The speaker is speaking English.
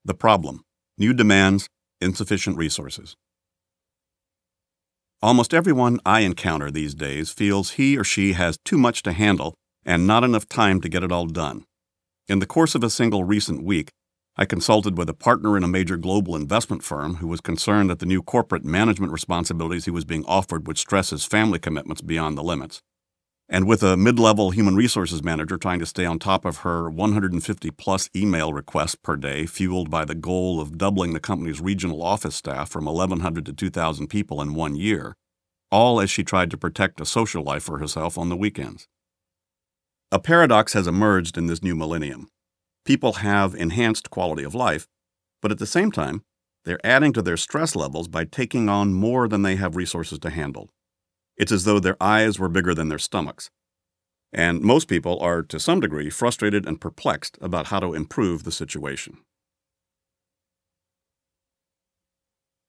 The problem: new demands, insufficient resources. Almost everyone I encounter these days feels he or she has too much to handle and not enough time to get it all done. In the course of a single recent week, I consulted with a partner in a major global investment firm who was concerned that the new corporate management responsibilities he was being offered would stress his family commitments beyond the limits. And with a mid-level human resources manager trying to stay on top of her 150-plus email requests per day, fueled by the goal of doubling the company's regional office staff from 1,100 to 2,000 people in 1 year, all as she tried to protect a social life for herself on the weekends. A paradox has emerged in this new millennium. People have enhanced quality of life, but at the same time, they're adding to their stress levels by taking on more than they have resources to handle. It's as though their eyes were bigger than their stomachs. And most people are, to some degree, frustrated and perplexed about how to improve the situation.